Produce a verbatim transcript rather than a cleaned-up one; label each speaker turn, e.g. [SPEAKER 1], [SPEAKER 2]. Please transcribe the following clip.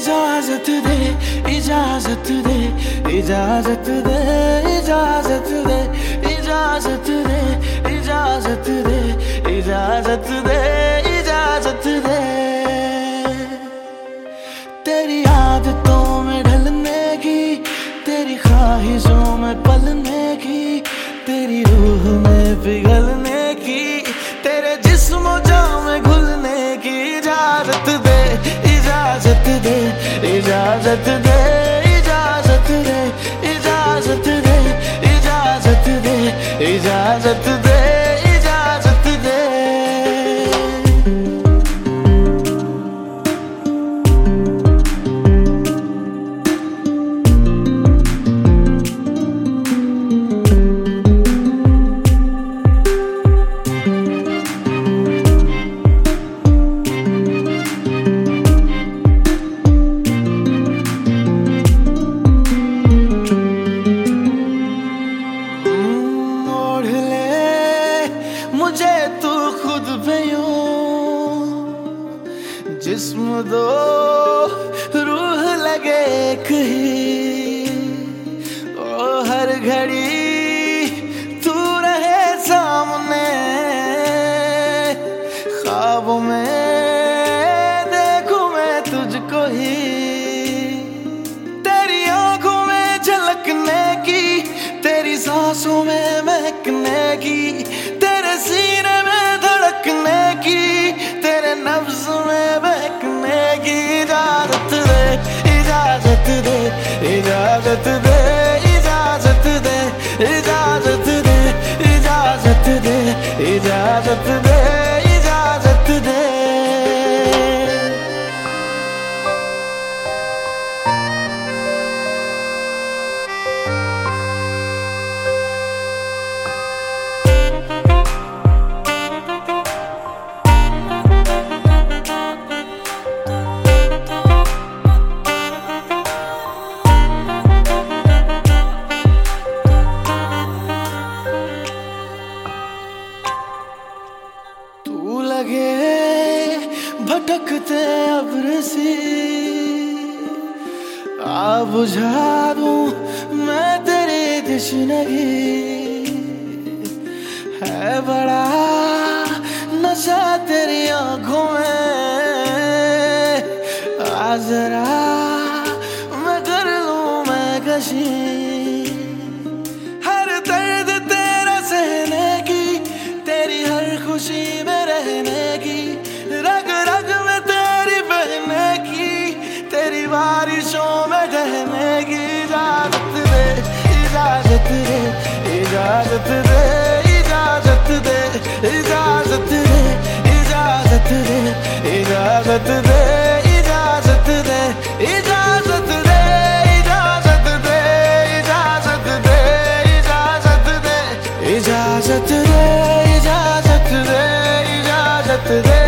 [SPEAKER 1] इजाजत दे, इजाजत दे, इजाजत दे, इजाजत दे, इजाजत दे, इजाजत दे, इजाजत दे, इजाजत दे। तेरी आदतों में ढलने की, तेरी ख्वाहिशों में पलने की, तेरी रूह में पिघलने की, तेरे जिस्म जान में घुलने की इजाजत दे, इजाजत दे, इजाजत दे, इजाजत दे, इजाजत दे, इजाजत दे, इजाजत दे, इजाजत दे। मुझे तू खुद पे यूं, जिस्म दो रूह लगे एक ही, ओ हर घड़ी तू रहे सामने, ख्वाबों में देखूं मैं तुझको ही, तेरी आंखों में झलकने की, तेरी सांसों में महकने की, तेरे सीने में धड़कने की, तेरे नब्ज में बहकने की इजाजत दे, इजाजत दे, इजाजत दे, इजाजत दे, इजाजत दे, इजाजत दे, इजाजत दे, इजाजत दे। लगे भटकते अब्र सी, आ बुझा दूं मैं तेरी तश्नगी, है बड़ा नशा तेरी आंखों में, आ जरा मैं कर लूं मैं कशी, हर दर्द तेरा सहने की, तेरी हर खुशी में रहने की, रग रग में तेरी बहने की, तेरी बारिशों में रहने की इजाजत दे, इजाजत दे, इजाजत दे, इजाजत दे, इजाजत दे, इजाजत दे, इजाजत दे, इजाजत दे, इजाजत दे, इजाजत दे, इजाजत दे, इजाजत दे, इजाजत दे, इजाजत दे, इजाजत दे।